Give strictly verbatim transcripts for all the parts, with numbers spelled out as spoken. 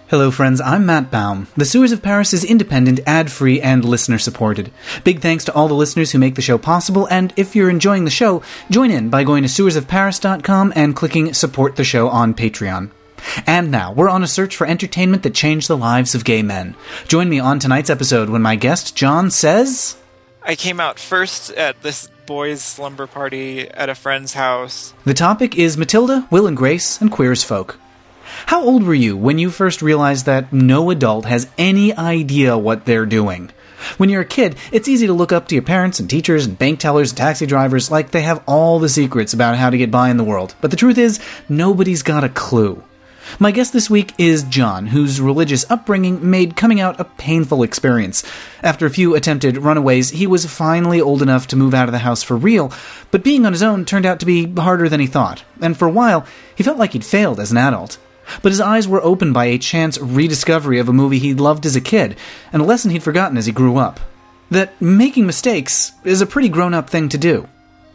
Hello friends, I'm Matt Baum. The Sewers of Paris is independent, ad-free, and listener-supported. Big thanks to all the listeners who make the show possible, and if you're enjoying the show, join in by going to sewers of paris dot com and clicking Support the Show on Patreon. And now, we're on a search for entertainment that changed the lives of gay men. Join me on tonight's episode when my guest, John, says... I came out first at this boys' slumber party at a friend's house. The topic is Matilda, Will and Grace, and Queer as Folk. How old were you when you first realized that no adult has any idea what they're doing? When you're a kid, it's easy to look up to your parents and teachers and bank tellers and taxi drivers like they have all the secrets about how to get by in the world. But the truth is, nobody's got a clue. My guest this week is John, whose religious upbringing made coming out a painful experience. After a few attempted runaways, he was finally old enough to move out of the house for real, but being on his own turned out to be harder than he thought, and for a while, he felt like he'd failed as an adult. But his eyes were opened by a chance rediscovery of a movie he'd loved as a kid, and a lesson he'd forgotten as he grew up. That making mistakes is a pretty grown-up thing to do.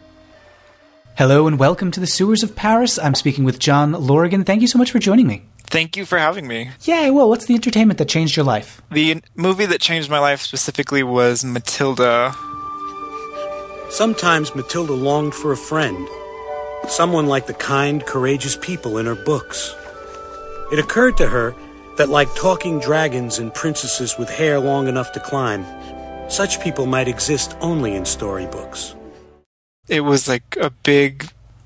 Hello and welcome to the Sewers of Paris. I'm speaking with John Lorigan. Thank you so much for joining me. Thank you for having me. Yay, well, what's the entertainment that changed your life? The movie that changed my life specifically was Matilda. Sometimes Matilda longed for a friend, someone like the kind, courageous people in her books. It occurred to her that like talking dragons and princesses with hair long enough to climb, such people might exist only in storybooks. It was like a big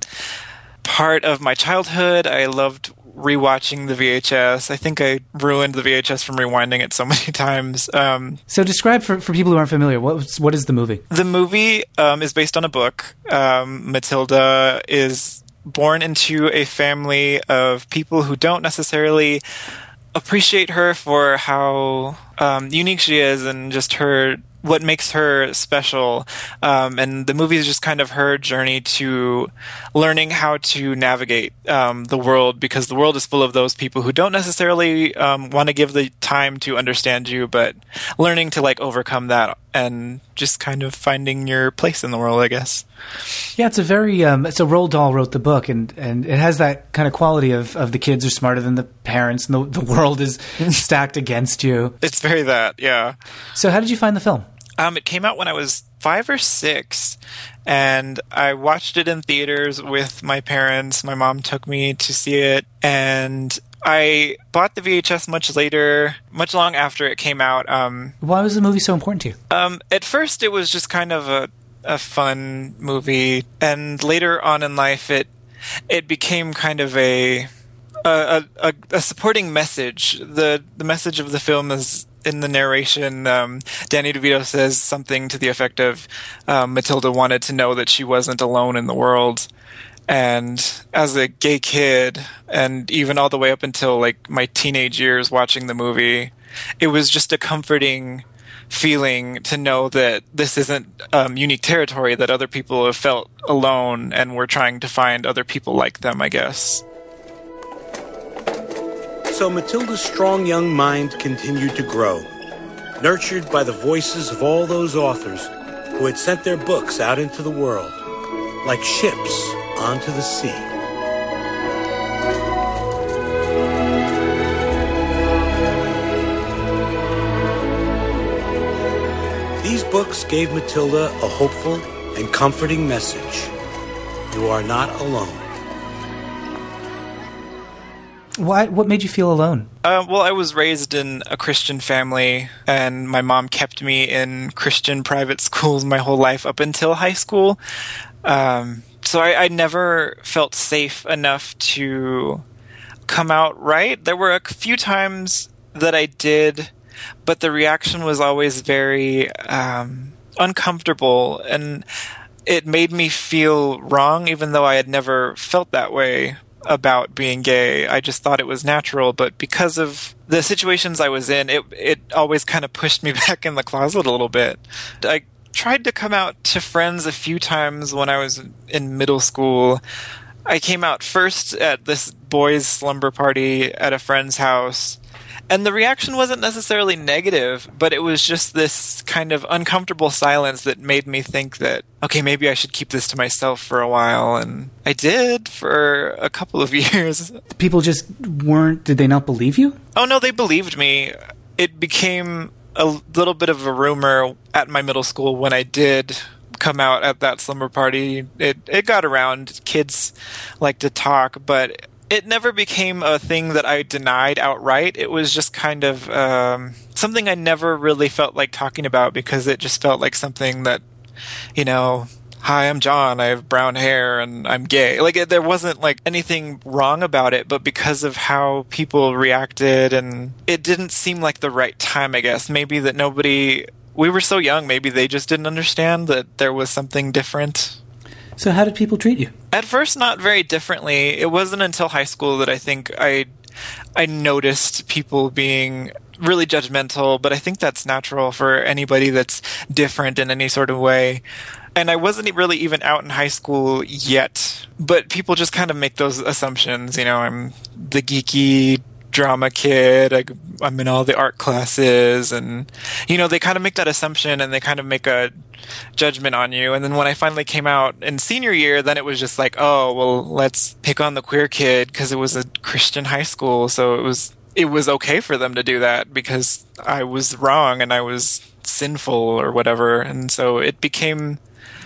part of my childhood. I loved rewatching the V H S. I think I ruined the V H S from rewinding it so many times. Um, so describe for, for people who aren't familiar, what, what is the movie? The movie um, is based on a book. Um, Matilda is born into a family of people who don't necessarily appreciate her for how um, unique she is and just her what makes her special. Um, and the movie is just kind of her journey to learning how to navigate um, the world, because the world is full of those people who don't necessarily um, want to give the time to understand you, but learning to like overcome that and just kind of finding your place in the world, I guess. Yeah, it's a very, um, so Roald Dahl wrote the book, and, and it has that kind of quality of, of the kids are smarter than the parents, and the, the world is stacked against you. It's very that, yeah. So how did you find the film? Um, it came out when I was five or six, and I watched it in theaters with my parents. My mom took me to see it, and I bought the V H S much later, much long after it came out. Um, Why was the movie so important to you? Um, at first, it was just kind of a, a fun movie, and later on in life, it it became kind of a a, a, a supporting message. The the message of the film is, in the narration, um, Danny DeVito says something to the effect of um, Matilda wanted to know that she wasn't alone in the world. And as a gay kid, and even all the way up until like my teenage years watching the movie, it was just a comforting feeling to know that this isn't um, unique territory, that other people have felt alone and we're trying to find other people like them, I guess. So Matilda's strong young mind continued to grow, nurtured by the voices of all those authors who had sent their books out into the world, like ships onto the sea. These books gave Matilda a hopeful and comforting message. You are not alone. Why? What made you feel alone? Uh, well, I was raised in a Christian family, and my mom kept me in Christian private schools my whole life up until high school. Um, so I, I never felt safe enough to come out right. There were a few times that I did, but the reaction was always very um, uncomfortable, and it made me feel wrong, even though I had never felt that way about being gay. I just thought it was natural, but because of the situations I was in, it it always kind of pushed me back in the closet a little bit. I tried to come out to friends a few times when I was in middle school. I came out first at this boys' slumber party at a friend's house, And the reaction wasn't necessarily negative, but it was just this kind of uncomfortable silence that made me think that, okay, maybe I should keep this to myself for a while. And I did for a couple of years. People just weren't, did they not believe you? Oh, no, they believed me. It became a little bit of a rumor at my middle school when I did come out at that slumber party. It, it got around. Kids like to talk, but it never became a thing that I denied outright. It was just kind of um, something I never really felt like talking about because it just felt like something that, you know, hi, I'm John, I have brown hair, and I'm gay. Like, it, there wasn't, like, anything wrong about it, but because of how people reacted, and it didn't seem like the right time, I guess. Maybe that nobody... We were so young, maybe they just didn't understand that there was something different. So how did people treat you? At first, not very differently. It wasn't until high school that I think I I noticed people being really judgmental, but I think that's natural for anybody that's different in any sort of way. And I wasn't really even out in high school yet, but people just kind of make those assumptions. You know, I'm the geeky drama kid, I, I'm in all the art classes, and, you know, they kind of make that assumption and they kind of make a judgment on you. And then when I finally came out in senior year, then it was just like, oh, well, let's pick on the queer kid because it was a Christian high school, so it was it was okay for them to do that because I was wrong and I was sinful or whatever. And so it became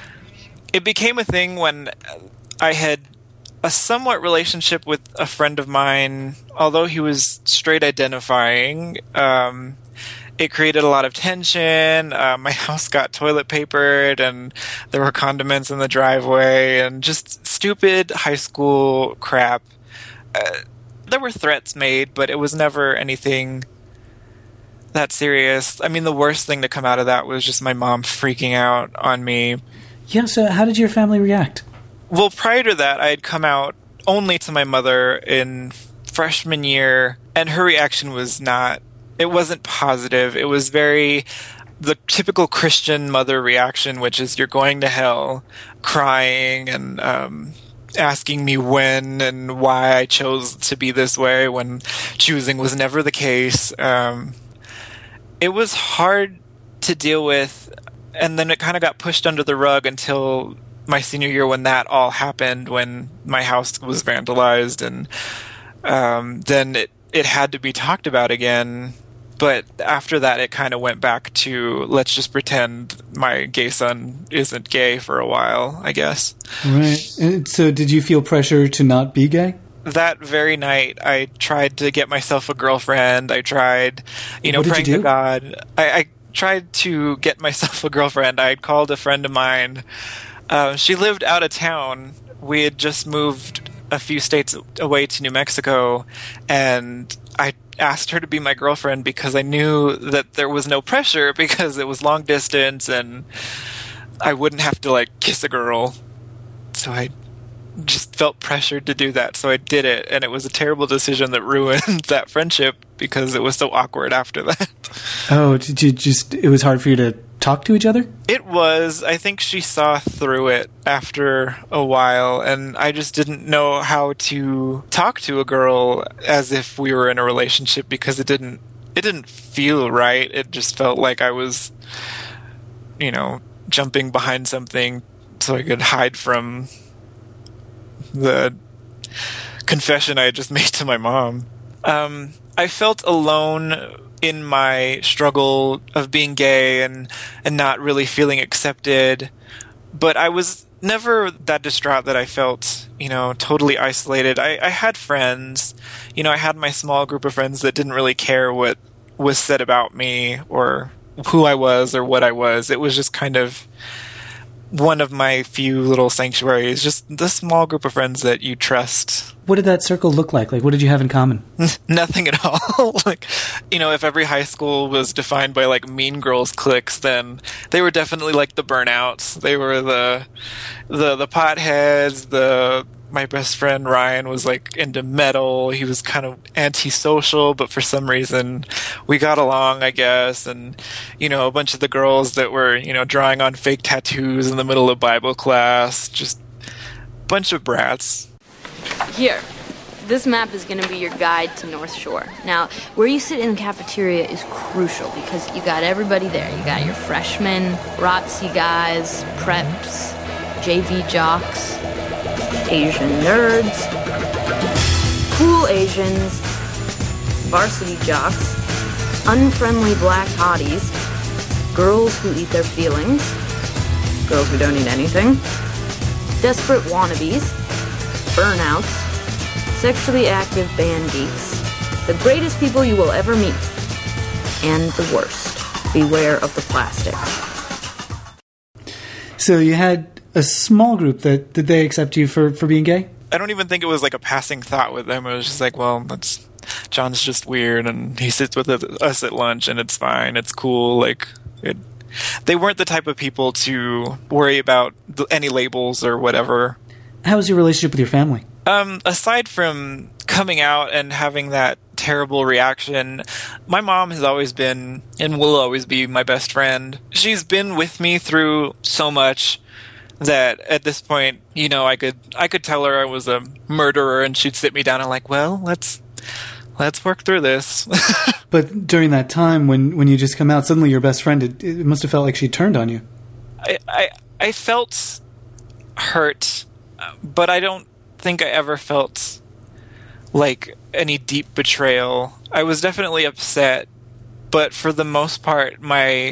it became a thing when I had a somewhat relationship with a friend of mine, although he was straight identifying. Um, it created a lot of tension. Uh, my house got toilet papered, and there were condiments in the driveway, and just stupid high school crap. Uh, there were threats made, but it was never anything that serious. I mean, the worst thing to come out of that was just my mom freaking out on me. Yeah, so how did your family react? Well, prior to that, I had come out only to my mother in freshman year, and her reaction was not, it wasn't positive. It was very, the typical Christian mother reaction, which is you're going to hell, crying, and um, asking me when and why I chose to be this way when choosing was never the case. Um, it was hard to deal with, and then it kind of got pushed under the rug until my senior year when that all happened, when my house was vandalized, and um, then it, it had to be talked about again. But after that, it kind of went back to, let's just pretend my gay son isn't gay for a while, I guess. Right. And so did you feel pressure to not be gay? That very night, I tried to get myself a girlfriend. I tried, you know, What did praying you do? to God. I, I tried to get myself a girlfriend. I had called a friend of mine. Uh, she lived out of town. We had just moved a few states away to New Mexico, and I asked her to be my girlfriend because I knew that there was no pressure because it was long distance and I wouldn't have to, like, kiss a girl. So I just felt pressured to do that, so I did it, and it was a terrible decision that ruined that friendship because it was so awkward after that. Oh, did you just, it was hard for you to talk to each other? It was. I think she saw through it after a while, and I just didn't know how to talk to a girl as if we were in a relationship because it didn't it didn't feel right. It just felt like I was, you know, jumping behind something so I could hide from the confession I had just made to my mom. Um, I felt alone in my struggle of being gay and, and not really feeling accepted. But I was never that distraught that I felt, you know, totally isolated. I, I had friends. You know, I had my small group of friends that didn't really care what was said about me or who I was or what I was. It was just kind of one of my few little sanctuaries, just the small group of friends that you trust. What did that circle look like? Like, what did you have in common? Nothing at all. Like, you know, if every high school was defined by, like, mean girls cliques, then they were definitely, like, the burnouts. They were the, the, the potheads. The, my best friend Ryan was, like, into metal. He was kind of antisocial, but for some reason we got along, I guess. And, you know, a bunch of the girls that were, you know, drawing on fake tattoos in the middle of Bible class. Just a bunch of brats. Here, this map is going to be your guide to North Shore. Now, where you sit in the cafeteria is crucial because you got everybody there. You got your freshmen, R O T C guys, preps, J V jocks, Asian nerds, cool Asians, varsity jocks, unfriendly black hotties, girls who eat their feelings, girls who don't eat anything, desperate wannabes, burnouts, sexually active band geeks, the greatest people you will ever meet, and the worst. Beware of the plastic. So you had a small group that did they accept you for, for being gay? I don't even think it was like a passing thought with them. It was just like, well, that's John's just weird, and he sits with us at lunch, and it's fine. It's cool. Like, it, they weren't the type of people to worry about any labels or whatever. How was your relationship with your family? Um, aside from coming out and having that terrible reaction, my mom has always been and will always be my best friend. She's been with me through so much that at this point, you know, I could I could tell her I was a murderer, and she'd sit me down and like, well, let's let's work through this. But during that time when, when you just come out, suddenly your best friend, it, it must have felt like she turned on you. I, I I felt hurt, but I don't think I ever felt like any deep betrayal. I was definitely upset, but for the most part, my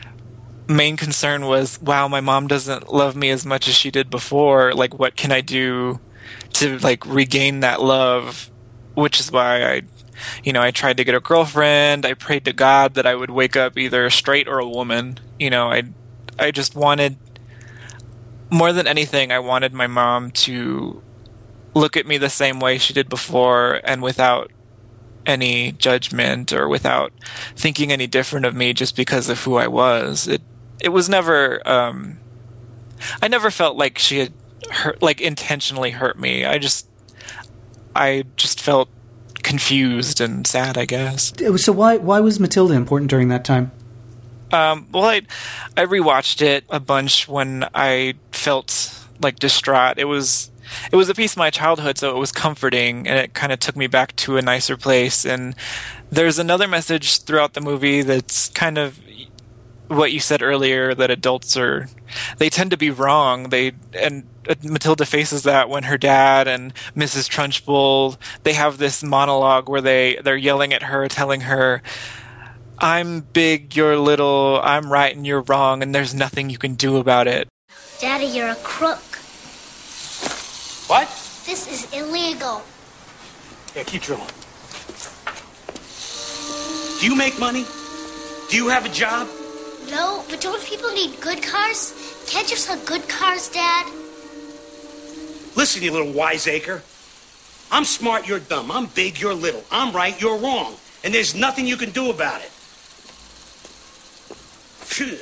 main concern was, wow, my mom doesn't love me as much as she did before. Like, what can I do to like regain that love? Which is why I, you know, I tried to get a girlfriend. I prayed to God that I would wake up either straight or a woman. You know, I, I just wanted, more than anything, I wanted my mom to look at me the same way she did before, and without any judgment or without thinking any different of me just because of who I was. It it was never um, I never felt like she had hurt, like intentionally hurt me. I just I just felt confused and sad, I guess. So why why was Matilda important during that time? Um, well, I I rewatched it a bunch when I felt like distraught. It was It was a piece of my childhood, so it was comforting, and it kind of took me back to a nicer place. And there's another message throughout the movie that's kind of what you said earlier, that adults are, they tend to be wrong. They and Matilda faces that when her dad and Missus Trunchbull, they have this monologue where they, they're yelling at her, telling her, I'm big, you're little, I'm right and you're wrong, and there's nothing you can do about it. Daddy, you're a crook. What? This is illegal. Yeah, keep drilling. Do you make money? Do you have a job? No, but don't people need good cars? Can't you sell good cars, Dad? Listen, you little wiseacre. I'm smart, you're dumb. I'm big, you're little. I'm right, you're wrong. And there's nothing you can do about it. Phew.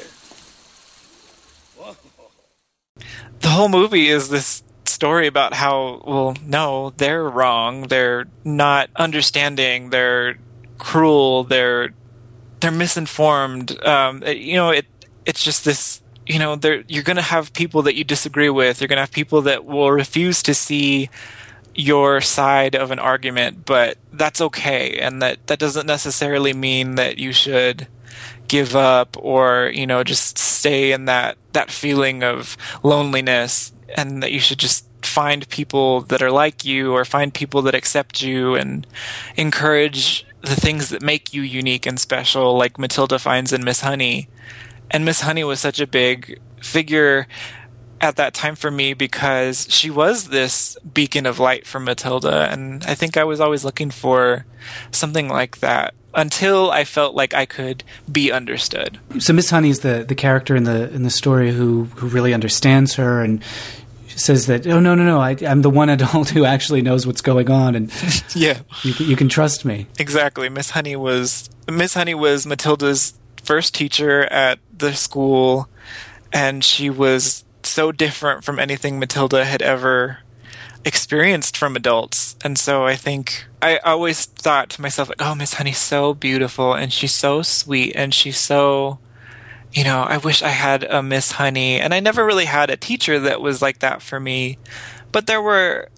The whole movie is this story about how, well, no, they're wrong. They're not understanding. They're cruel. They're they're misinformed. Um, it, you know, it it's just this. You know, there you're going to have people that you disagree with. You're going to have people that will refuse to see your side of an argument, but that's okay, and that that doesn't necessarily mean that you should give up or, you know, just stay in that that feeling of loneliness, and that you should just find people that are like you, or find people that accept you and encourage the things that make you unique and special, like Matilda finds in Miss Honey. And Miss Honey was such a big figure at that time for me because she was this beacon of light for Matilda, and I think I was always looking for something like that until I felt like I could be understood. So Miss Honey's the the character in the in the story who who really understands her and says that, oh, no, no, no, I, I'm the one adult who actually knows what's going on, and yeah, you, you can trust me. Exactly. Miss Honey was Miss Honey was Matilda's first teacher at the school, and she was so different from anything Matilda had ever experienced from adults. And so I think I always thought to myself, like, oh, Miss Honey's so beautiful, and she's so sweet, and she's so, you know, I wish I had a Miss Honey. And I never really had a teacher that was like that for me. But there were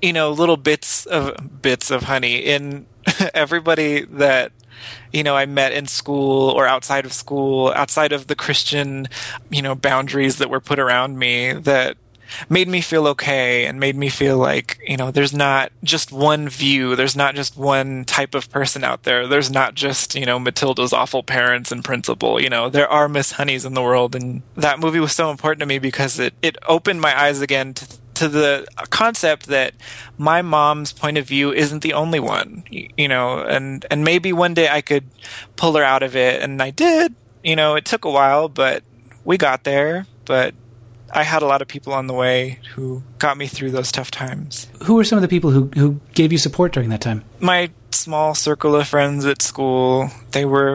you know, little bits of bits of honey in everybody that, you know, I met in school or outside of school, outside of the Christian, you know, boundaries that were put around me, that made me feel okay and made me feel like, you know, there's not just one view. There's not just one type of person out there. There's not just, you know, Matilda's awful parents and principal. You know, there are Miss Honeys in the world. And that movie was so important to me because it, it opened my eyes again to, to the concept that my mom's point of view isn't the only one, you know, and, and maybe one day I could pull her out of it. And I did. You know, it took a while, but we got there. But I had a lot of people on the way who got me through those tough times. Who were some of the people who, who gave you support during that time? My small circle of friends at school. They were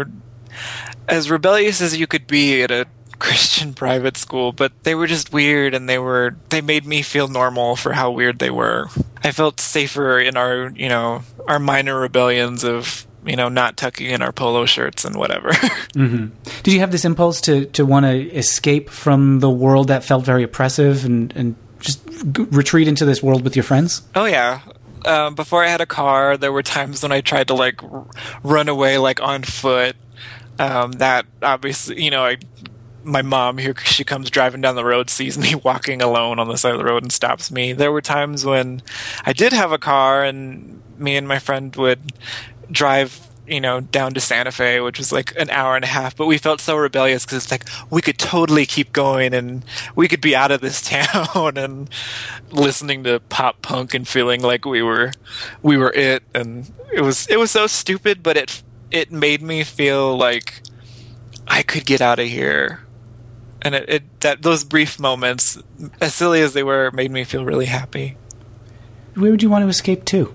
as rebellious as you could be at a Christian private school, but they were just weird, and they were they made me feel normal for how weird they were. I felt safer in our, you know, our minor rebellions of, you know, not tucking in our polo shirts and whatever. Mm-hmm. Did you have this impulse to, to want to escape from the world that felt very oppressive and, and just g- retreat into this world with your friends? Oh, yeah. Uh, before I had a car, there were times when I tried to, like, r- run away, like, on foot. Um, that, obviously, you know, I... my mom, here she comes driving down the road, sees me walking alone on the side of the road and stops me. There were times when I did have a car and me and my friend would drive, you know, down to Santa Fe, which was like an hour and a half, but we felt so rebellious because it's like we could totally keep going and we could be out of this town and listening to pop punk and feeling like we were we were it. And it was it was so stupid, but it it made me feel like I could get out of here. And it, it that those brief moments, as silly as they were, made me feel really happy. Where would you want to escape to?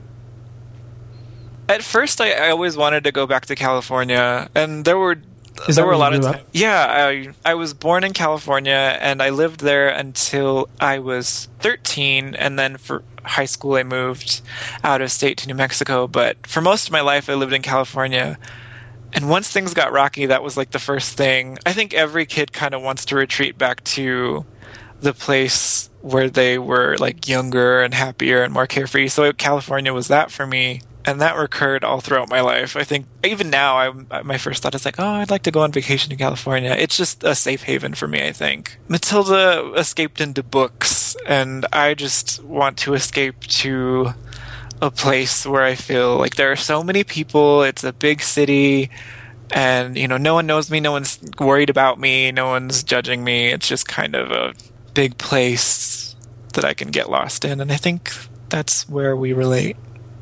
At first, I, I always wanted to go back to California, and there were Is there that were a where lot you of grew times. up? Yeah, I I was born in California, and I lived there until I was thirteen, and then for high school, I moved out of state to New Mexico. But for most of my life, I lived in California. And once things got rocky, that was like the first thing. I think every kid kind of wants to retreat back to the place where they were like younger and happier and more carefree. So California was that for me. And that recurred all throughout my life. I think even now, I, my first thought is like, oh, I'd like to go on vacation to California. It's just a safe haven for me, I think. Matilda escaped into books, and I just want to escape to a place where I feel like there are so many people. It's a big city, and, you know, no one knows me. No one's worried about me. No one's judging me. It's just kind of a big place that I can get lost in. And I think that's where we relate.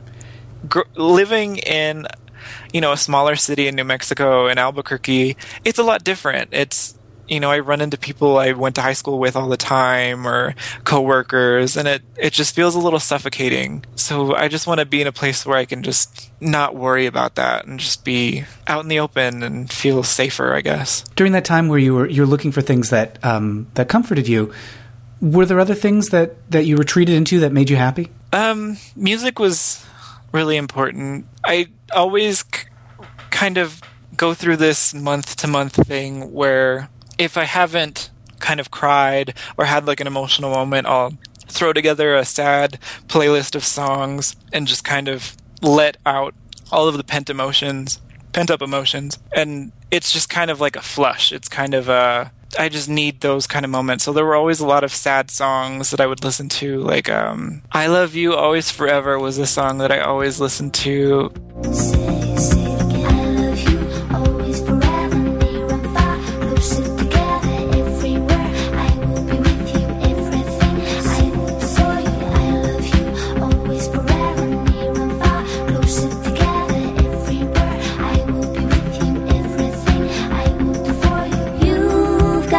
Gr- living in, you know, a smaller city in New Mexico, in Albuquerque, it's a lot different. It's, you know, I run into people I went to high school with all the time, or coworkers, and it, it just feels a little suffocating. So I just want to be in a place where I can just not worry about that and just be out in the open and feel safer, I guess. During that time where you were you were looking for things that um, that comforted you, were there other things that, that you retreated into that made you happy? Um, music was really important. I always c- kind of go through this month-to-month thing where if I haven't kind of cried or had like an emotional moment, I'll throw together a sad playlist of songs and just kind of let out all of the pent emotions, pent up emotions. And it's just kind of like a flush. It's kind of a, I just need those kind of moments. So there were always a lot of sad songs that I would listen to. Like, um, I Love You Always Forever was a song that I always listened to. Say, say it again. I love you always forever, near and far, closer together everywhere. I will be with you, everything I will for you. I love you always forever, near and far, closer together everywhere. I will be with you, everything I will do for you. You've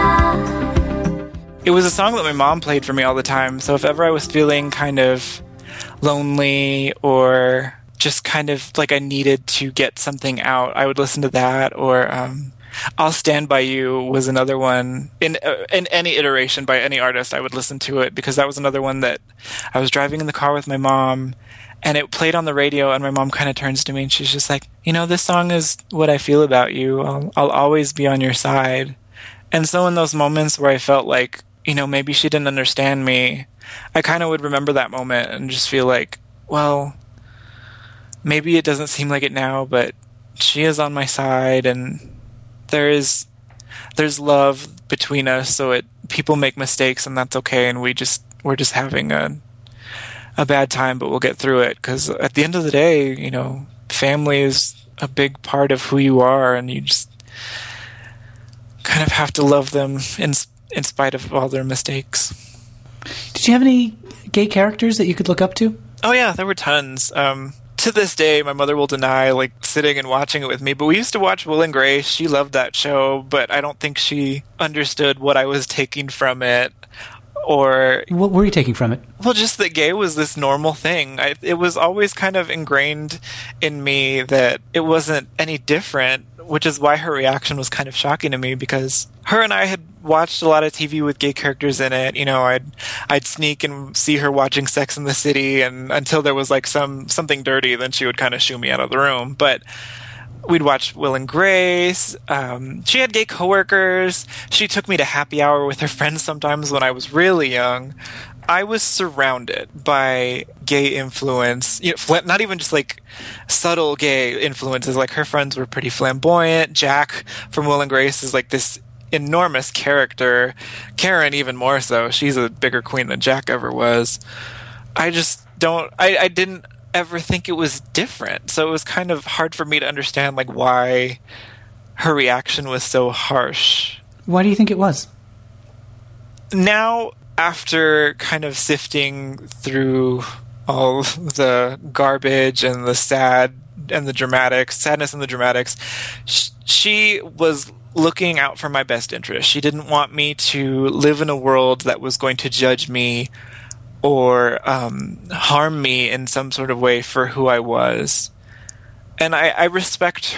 got. It was a song that my mom played for me all the time. So if ever I was feeling kind of lonely or just kind of like I needed to get something out, I would listen to that. Or um, I'll Stand By You was another one. In uh, in any iteration by any artist, I would listen to it, because that was another one that I was driving in the car with my mom, and it played on the radio, and my mom kind of turns to me and she's just like, you know, this song is what I feel about you. I'll, I'll always be on your side. And so in those moments where I felt like, you know, maybe she didn't understand me, I kind of would remember that moment and just feel like, well, maybe it doesn't seem like it now, but she is on my side, and there is there's love between us. So it people make mistakes, and that's okay. And we just we're just having a a bad time, but we'll get through it. Because at the end of the day, you know, family is a big part of who you are, and you just kind of have to love them in in spite of all their mistakes. Did you have any gay characters that you could look up to? Oh yeah, there were tons. Um, to this day, my mother will deny like sitting and watching it with me, but we used to watch Will and Grace. She loved that show, but I don't think she understood what I was taking from it. Or what were you taking from it? Well, just that gay was this normal thing. I, it was always kind of ingrained in me that it wasn't any different, which is why her reaction was kind of shocking to me, because her and I had watched a lot of T V with gay characters in it. You know, I'd I'd sneak and see her watching Sex and the City, and until there was like some something dirty, then she would kind of shoo me out of the room. But we'd watch Will and Grace. Um, she had gay coworkers. She took me to happy hour with her friends sometimes when I was really young. I was surrounded by gay influence. You know, fl- not even just like subtle gay influences. Like her friends were pretty flamboyant. Jack from Will and Grace is like this enormous character. Karen even more so. She's a bigger queen than Jack ever was. I just don't. I, I didn't ever think it was different, so it was kind of hard for me to understand like why her reaction was so harsh. Why do you think it was? Now, after kind of sifting through all the garbage and the sad and the dramatics, sadness and the dramatics, sh- she was looking out for my best interest. She didn't want me to live in a world that was going to judge me or um, harm me in some sort of way for who I was. And I, I respect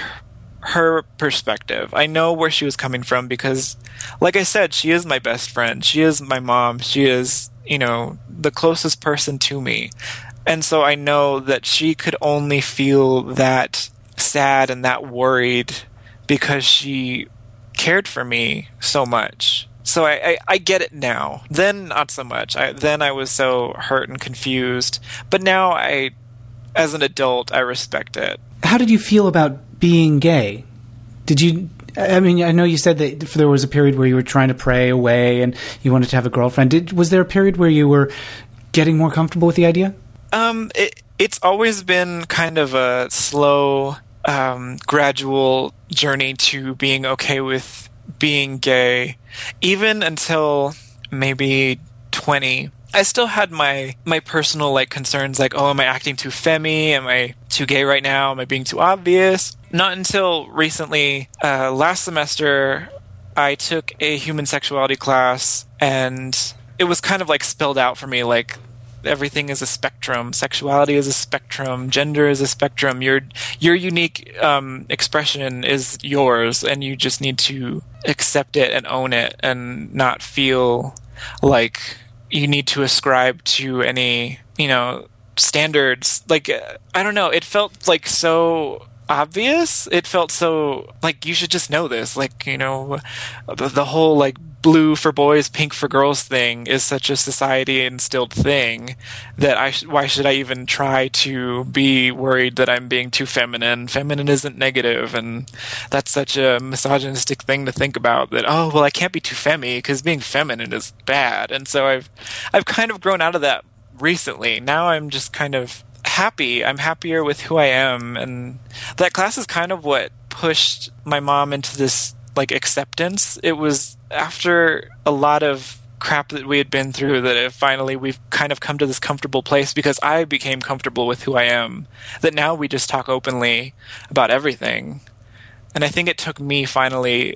her perspective. I know where she was coming from because, like I said, she is my best friend. She is my mom. She is, you know, the closest person to me. And so I know that she could only feel that sad and that worried because she cared for me so much. So I, I, I get it now. Then not so much. I, then I was so hurt and confused. But now I, as an adult, I respect it. How did you feel about being gay? Did you... I mean, I know you said that there was a period where you were trying to pray away and you wanted to have a girlfriend. Did, was there a period where you were getting more comfortable with the idea? Um, it, it's always been kind of a slow, um, gradual journey to being okay with being gay. Even until maybe twenty, I still had my, my personal like concerns like, oh, am I acting too femmy? Am I too gay right now? Am I being too obvious? Not until recently, uh, last semester, I took a human sexuality class, and it was kind of like spelled out for me, like everything is a spectrum, sexuality is a spectrum, gender is a spectrum. Your your unique um, expression is yours, and you just need to accept it and own it, and not feel like you need to ascribe to any, you know, standards. Like, I don't know, it felt like so obvious. It felt so like you should just know this. Like, you know, the, the whole like blue for boys, pink for girls thing is such a society instilled thing that I sh- why should I even try to be worried that I'm being too feminine? Feminine isn't negative, and that's such a misogynistic thing to think about, that, oh, well, I can't be too femmy because being feminine is bad. And so I've I've kind of grown out of that recently. Now I'm just kind of happy. I'm happier with who I am, and that class is kind of what pushed my mom into this like acceptance. It was after a lot of crap that we had been through that it finally we've kind of come to this comfortable place, because I became comfortable with who I am, that now we just talk openly about everything. And I think it took me finally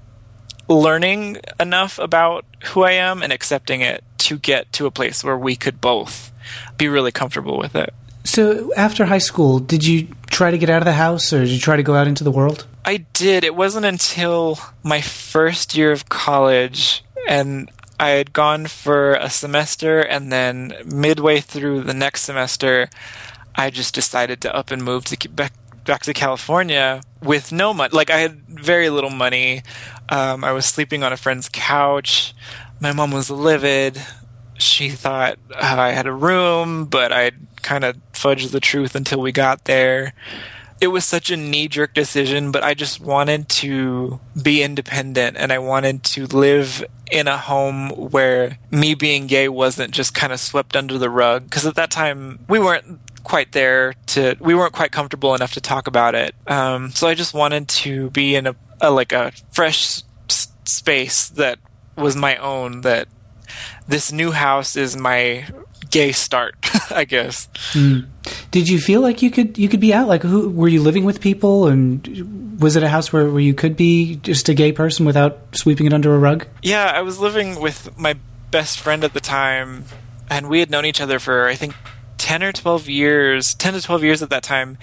learning enough about who I am and accepting it to get to a place where we could both be really comfortable with it. So after high school, did you try to get out of the house, or did you try to go out into the world? I did. It wasn't until my first year of college, and I had gone for a semester, and then midway through the next semester, I just decided to up and move to back, back to California with no money. Like, I had very little money. Um, I was sleeping on a friend's couch. My mom was livid. she thought uh, I had a room, but I'd kind of fudged the truth until we got there. It was such a knee-jerk decision, but I just wanted to be independent, and I wanted to live in a home where me being gay wasn't just kind of swept under the rug. Because at that time, we weren't quite there to, we weren't quite comfortable enough to talk about it. Um, so I just wanted to be in a, a like a fresh s- space that was my own, that this new house is my gay start, I guess. Mm. Did you feel like you could you could be out? Like, who were you living with people, and was it a house where, where you could be just a gay person without sweeping it under a rug? Yeah, I was living with my best friend at the time, and we had known each other for, I think, ten or twelve years, ten to twelve years at that time,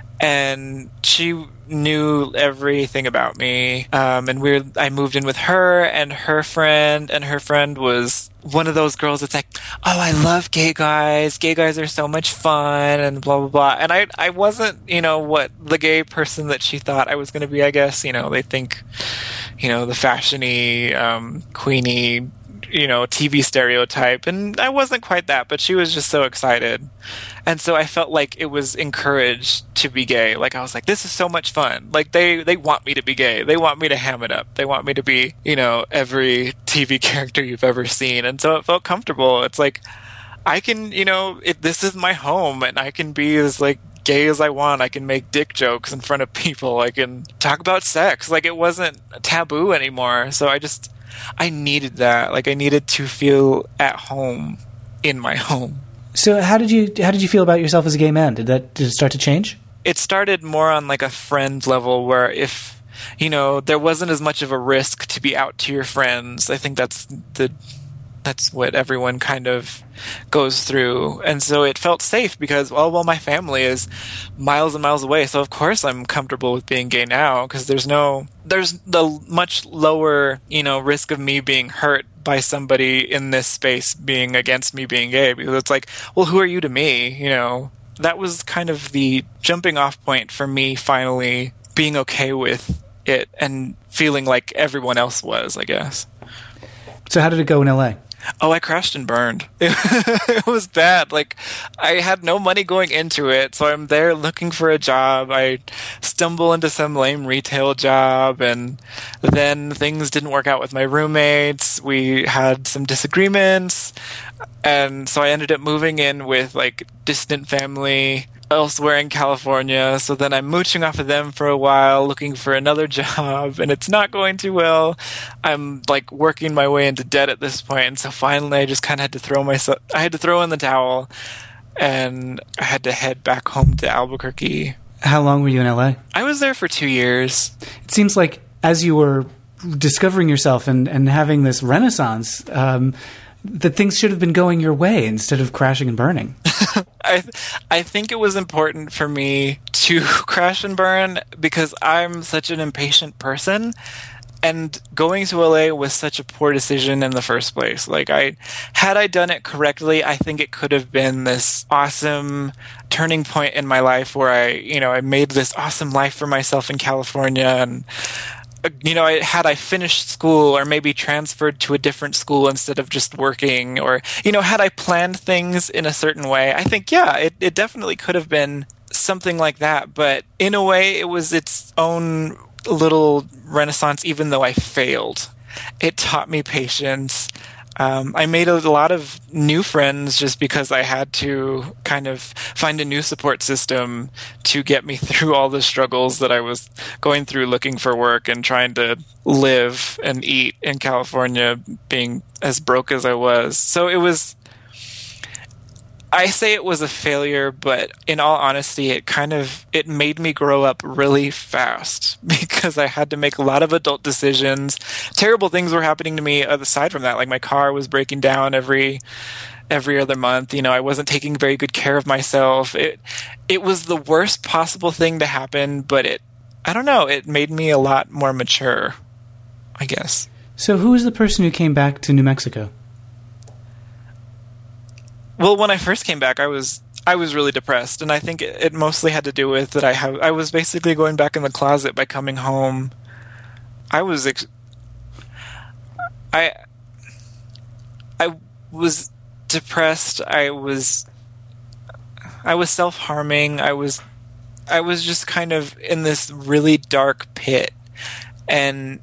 and she knew everything about me. Um, and we were, I moved in with her and her friend, and her friend was one of those girls that's like, oh, I love gay guys. Gay guys are so much fun, and blah, blah, blah. And I, I wasn't, you know, what the gay person that she thought I was going to be, I guess. You know, they think, you know, the fashion-y, um, queenie, you know, T V stereotype, and I wasn't quite that, but she was just so excited. And so I felt like it was encouraged to be gay. Like, I was like, this is so much fun. Like, they, they want me to be gay. They want me to ham it up. They want me to be, you know, every T V character you've ever seen. And so it felt comfortable. It's like, I can, you know, it, this is my home, and I can be as, like, gay as I want. I can make dick jokes in front of people. I can talk about sex. Like, it wasn't taboo anymore. So I just... I needed that. Like, I needed to feel at home in my home. So how did you how did you feel about yourself as a gay man? Did that did it start to change? It started more on like a friend level, where if, you know, there wasn't as much of a risk to be out to your friends. I think that's the that's what everyone kind of goes through. And so it felt safe because, well, well, my family is miles and miles away. So of course I'm comfortable with being gay now, because there's no, there's the much lower, you know, risk of me being hurt by somebody in this space being against me being gay, because it's like, well, who are you to me? You know, that was kind of the jumping off point for me finally being okay with it and feeling like everyone else was, I guess. So how did it go in L A? Oh, I crashed and burned. It was bad. Like, I had no money going into it, so I'm there looking for a job. I stumble into some lame retail job, and then things didn't work out with my roommates. We had some disagreements, and so I ended up moving in with, like, distant family elsewhere in California. So then I'm mooching off of them for a while, looking for another job, and it's not going too well. I'm like working my way into debt at this point, and so finally I just kind of had to throw myself I had to throw in the towel, and I had to head back home to Albuquerque. How long were you in L A? I was there for two years. It seems like as you were discovering yourself and, and having this renaissance, um, that things should have been going your way instead of crashing and burning. I I think it was important for me to crash and burn because I'm such an impatient person, and going to L A was such a poor decision in the first place. Like, I had I done it correctly, I think it could have been this awesome turning point in my life where I, you know, I made this awesome life for myself in California, and you know, I, had I finished school or maybe transferred to a different school instead of just working, or, you know, had I planned things in a certain way, I think, yeah, it, it definitely could have been something like that. But in a way, it was its own little renaissance, even though I failed. It taught me patience. Um, I made a lot of new friends just because I had to kind of find a new support system to get me through all the struggles that I was going through looking for work and trying to live and eat in California, being as broke as I was. So it was, I say it was a failure, but in all honesty, it kind of, it made me grow up really fast because I had to make a lot of adult decisions. Terrible things were happening to me aside from that. Like, my car was breaking down every every other month. You know, I wasn't taking very good care of myself. It it was the worst possible thing to happen, but it, I don't know, it made me a lot more mature, I guess. So who was the person who came back to New Mexico? Well, when I first came back, I was I was really depressed, and I think it, it mostly had to do with that I have I was basically going back in the closet by coming home. I was ex- I I was depressed. I was I was self-harming. I was I was just kind of in this really dark pit. And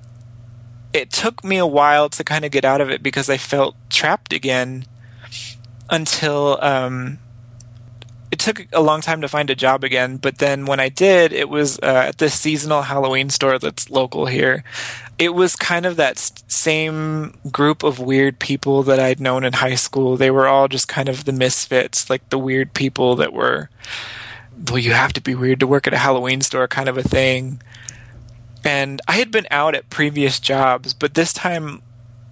it took me a while to kind of get out of it because I felt trapped again until um, it took a long time to find a job again. But then when I did, it was uh, at this seasonal Halloween store that's local here. It was kind of that s- same group of weird people that I'd known in high school. They were all just kind of the misfits, like the weird people that were, well, you have to be weird to work at a Halloween store kind of a thing. And I had been out at previous jobs, but this time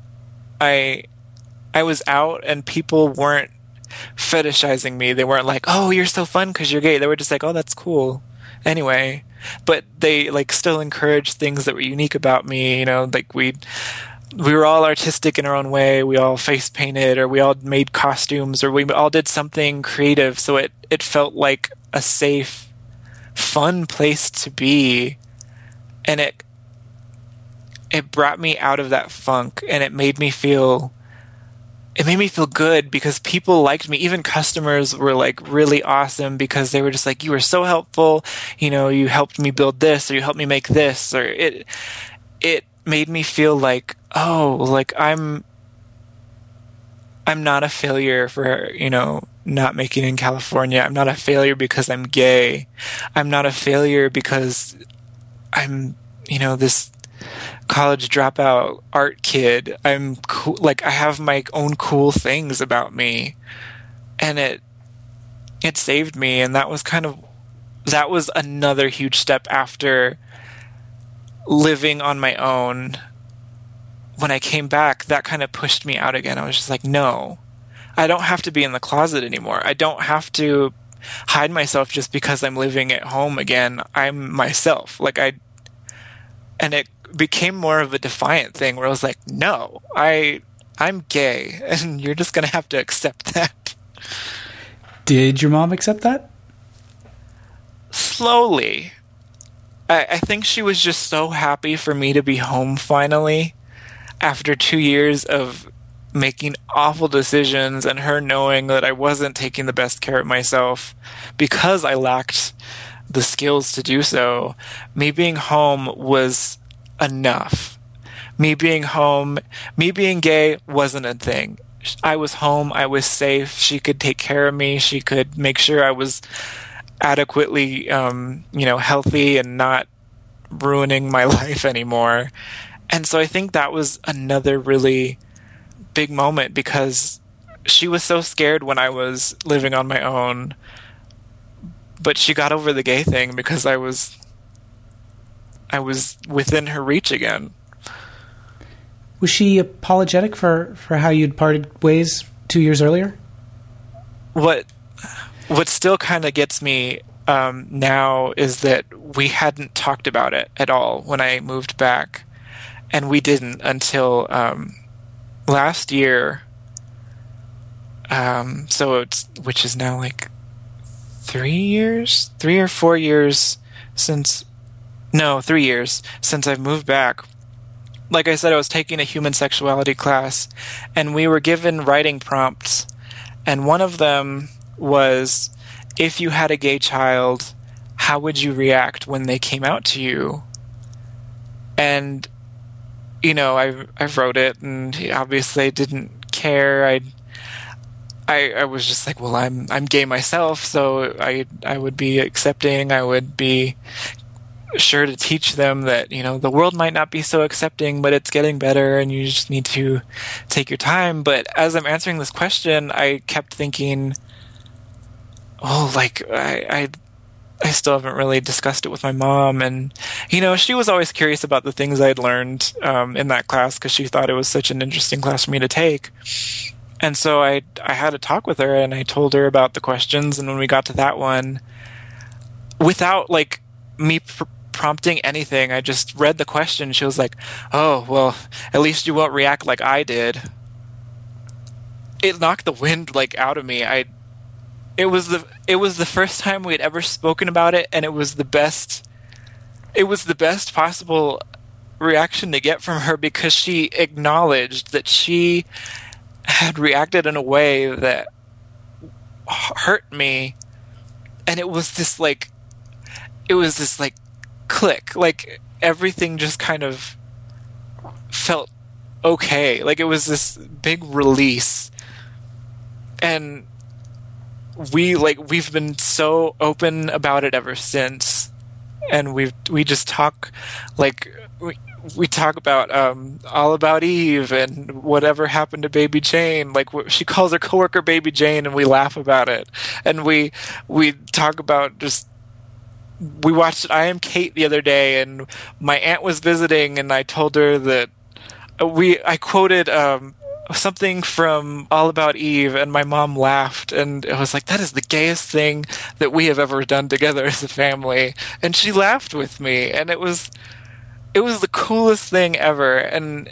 I I was out and people weren't fetishizing me. They weren't like, oh, you're so fun because you're gay. They were just like, oh, that's cool. Anyway, but they like still encouraged things that were unique about me. You know, like we we were all artistic in our own way. We all face painted, or we all made costumes, or we all did something creative. So it, it felt like a safe, fun place to be. And it it brought me out of that funk, and it made me feel it made me feel good because people liked me. Even customers were like really awesome because they were just like, you were so helpful. You know, you helped me build this, or you helped me make this, or it it made me feel like, oh, like I'm I'm not a failure for, you know, not making it in California. I'm not a failure because I'm gay. I'm not a failure because I'm, you know, this college dropout art kid. I'm cool. Like, I have my own cool things about me, and it, it saved me. And that was kind of, that was another huge step after living on my own. When I came back, that kind of pushed me out again. I was just like, no, I don't have to be in the closet anymore. I don't have to hide myself just because I'm living at home again. I'm myself. Like I, and it became more of a defiant thing where I was like, no, I, I'm gay, and you're just going to have to accept that. Did your mom accept that? Slowly. I, I think she was just so happy for me to be home finally after two years of making awful decisions, and her knowing that I wasn't taking the best care of myself because I lacked the skills to do so. Me being home was enough. Me being home, me being gay wasn't a thing. I was home, I was safe, she could take care of me, she could make sure I was adequately, um, you know, healthy and not ruining my life anymore. And so I think that was another really big moment because she was so scared when I was living on my own, but she got over the gay thing because I was I was within her reach again. Was she apologetic for, for how you'd parted ways two years earlier? What what still kind of gets me um, now is that we hadn't talked about it at all when I moved back, and we didn't until um, last year. Um, so it's which is now like three years, three or four years since. No, three years since I've moved back. Like I said, I was taking a human sexuality class, and we were given writing prompts, and one of them was, if you had a gay child, how would you react when they came out to you? And, you know, I I wrote it, and obviously I didn't care. I I I was just like, well, I'm I'm gay myself, so I I would be accepting. I would be sure to teach them that, you know, the world might not be so accepting, but it's getting better, and you just need to take your time. But as I'm answering this question, I kept thinking, oh, like I, I, I still haven't really discussed it with my mom, and you know, she was always curious about the things I'd learned um, in that class because she thought it was such an interesting class for me to take. And so I, I had a talk with her, and I told her about the questions. And when we got to that one, without like me pr- prompting anything, I just read the question. She was like, oh, well, at least you won't react like I did. It knocked the wind like out of me. I, it was the, it was the first time we had ever spoken about it. And it was the best, it was the best possible reaction to get from her because she acknowledged that she had reacted in a way that hurt me. And it was this like, it was this like click, like everything just kind of felt okay. Like it was this big release. And we like, we've been so open about it ever since. And we've, we just talk like, we, we talk about um, All About Eve and whatever happened to Baby Jane. Like she calls her coworker Baby Jane, and we laugh about it. And we we talk about just. We watched I Am Kate the other day, and my aunt was visiting, and I told her that we. I quoted um, something from All About Eve, and my mom laughed, and it was like, that is the gayest thing that we have ever done together as a family. And she laughed with me, and it was. It was the coolest thing ever, and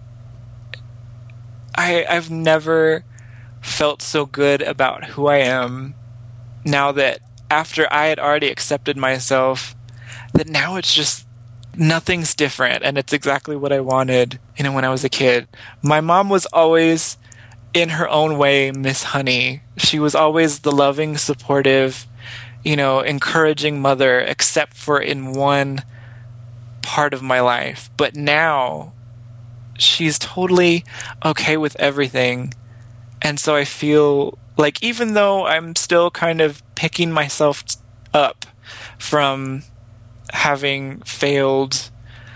I, I've never felt so good about who I am now that after I had already accepted myself, that now it's just nothing's different, and it's exactly what I wanted, you know, when I was a kid. My mom was always, in her own way, Miss Honey. She was always the loving, supportive, you know, encouraging mother, except for in one part of my life. But now she's totally okay with everything, and so I feel like even though I'm still kind of picking myself up from having failed,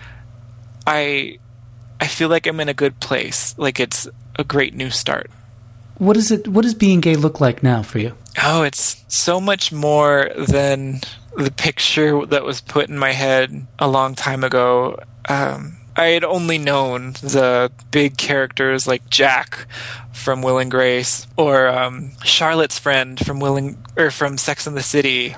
I I feel like I'm in a good place. Like it's a great new start. What is it what does being gay look like now for you? Oh, it's so much more than the picture that was put in my head a long time ago. Um, I had only known the big characters like Jack from Will and Grace, or um, Charlotte's friend from Will and, or from Sex and the City.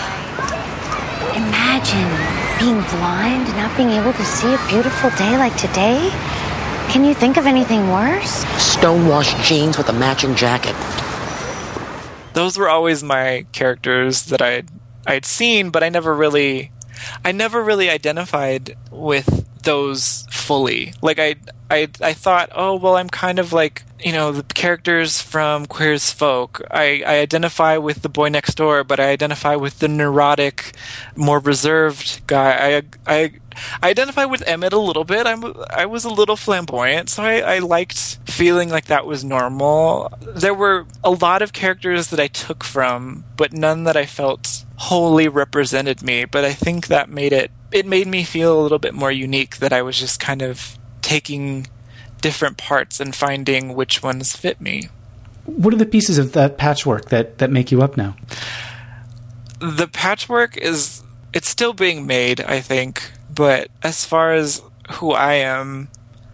Imagine being blind and not being able to see a beautiful day like today. Can you think of anything worse? Stonewashed jeans with a matching jacket. Those were always my characters that I'd I'd seen, but I never really, I never really identified with those fully. Like I, I, I thought, oh well, I'm kind of like, you know, the characters from Queer as Folk. I, I identify with the boy next door, but I identify with the neurotic, more reserved guy. I, I, I identify with Emmett a little bit. I'm, I was a little flamboyant, so I, I liked feeling like that was normal. There were a lot of characters that I took from, but none that I felt wholly represented me. But I think that made it, it made me feel a little bit more unique, that I was just kind of taking different parts and finding which ones fit me. What are the pieces of that patchwork that, that make you up now? The patchwork is, it's still being made, I think. But as far as who I am,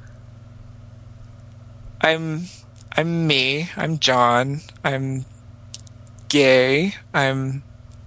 I'm I'm me. I'm John. I'm gay. I'm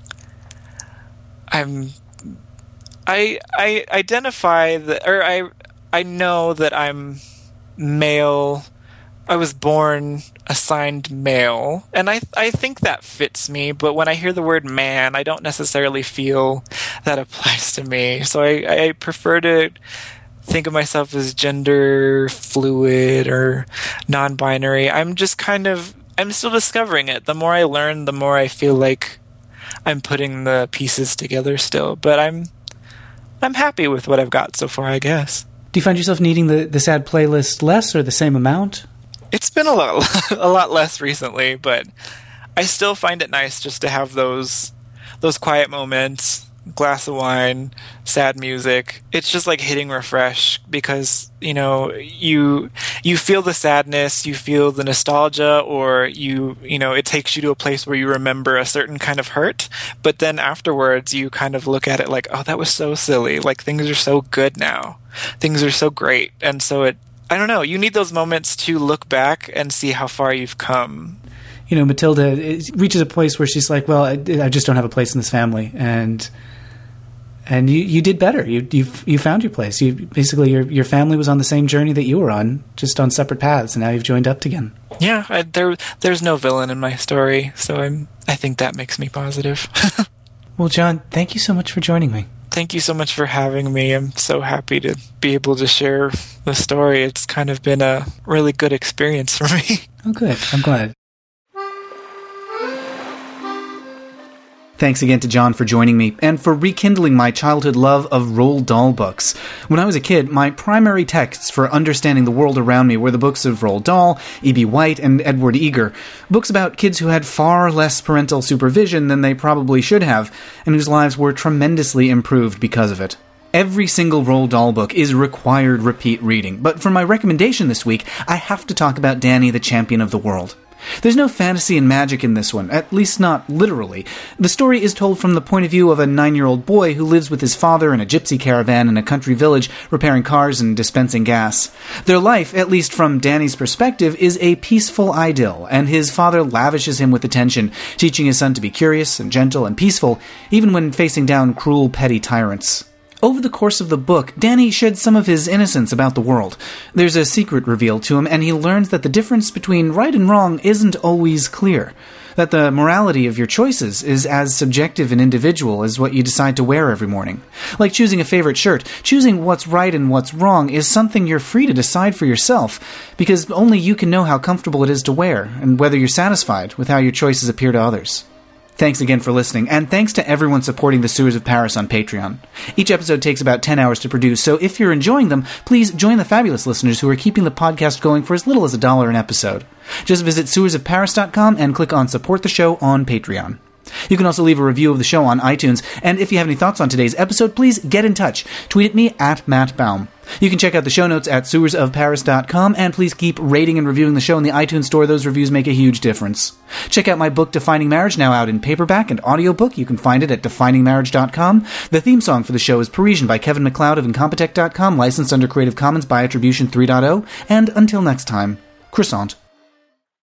I'm I I identify that, or I I know that I'm male. I was born assigned male, and I I think that fits me, but when I hear the word man, I don't necessarily feel that applies to me. So I, I prefer to think of myself as gender fluid or non-binary. I'm just kind of, I'm still discovering it. The more I learn, the more I feel like I'm putting the pieces together still, but I'm I'm happy with what I've got so far, I guess. Do you find yourself needing the, the sad playlist less or the same amount? It's been a lot, a lot less recently, but I still find it nice just to have those those quiet moments, glass of wine, sad music. It's just like hitting refresh because, you know, you you feel the sadness, you feel the nostalgia, or you, you know, it takes you to a place where you remember a certain kind of hurt, but then afterwards you kind of look at it like, oh, that was so silly. Like, things are so good now. Things are so great. And so it, I don't know, you need those moments to look back and see how far you've come. You know, Matilda it reaches a place where she's like, well, I, I just don't have a place in this family. And and you, you did better. You you you found your place. You basically your your family was on the same journey that you were on, just on separate paths, and now you've joined up again. Yeah, I, there there's no villain in my story, so I'm I think that makes me positive. Well, John, thank you so much for joining me. Thank you so much for having me. I'm so happy to be able to share the story. It's kind of been a really good experience for me. Oh, good. I'm glad. Thanks again to John for joining me, and for rekindling my childhood love of Roald Dahl books. When I was a kid, my primary texts for understanding the world around me were the books of Roald Dahl, E B. White, and Edward Eager, books about kids who had far less parental supervision than they probably should have, and whose lives were tremendously improved because of it. Every single Roald Dahl book is required repeat reading, but for my recommendation this week, I have to talk about Danny the Champion of the World. There's no fantasy and magic in this one, at least not literally. The story is told from the point of view of a nine-year-old boy who lives with his father in a gypsy caravan in a country village, repairing cars and dispensing gas. Their life, at least from Danny's perspective, is a peaceful idyll, and his father lavishes him with attention, teaching his son to be curious and gentle and peaceful, even when facing down cruel, petty tyrants. Over the course of the book, Danny sheds some of his innocence about the world. There's a secret revealed to him, and he learns that the difference between right and wrong isn't always clear. That the morality of your choices is as subjective and individual as what you decide to wear every morning. Like choosing a favorite shirt, choosing what's right and what's wrong is something you're free to decide for yourself, because only you can know how comfortable it is to wear, and whether you're satisfied with how your choices appear to others. Thanks again for listening, and thanks to everyone supporting the Sewers of Paris on Patreon. Each episode takes about ten hours to produce, so if you're enjoying them, please join the fabulous listeners who are keeping the podcast going for as little as a dollar an episode. Just visit sewers of paris dot com and click on Support the Show on Patreon. You can also leave a review of the show on iTunes, and if you have any thoughts on today's episode, please get in touch. Tweet at me at Matt Baum. You can check out the show notes at sewers of paris dot com, and please keep rating and reviewing the show in the iTunes store. Those reviews make a huge difference. Check out my book, Defining Marriage, now out in paperback and audiobook. You can find it at defining marriage dot com. The theme song for the show is Parisian by Kevin MacLeod of Incompetech dot com, licensed under Creative Commons by Attribution three point oh. And until next time, croissant.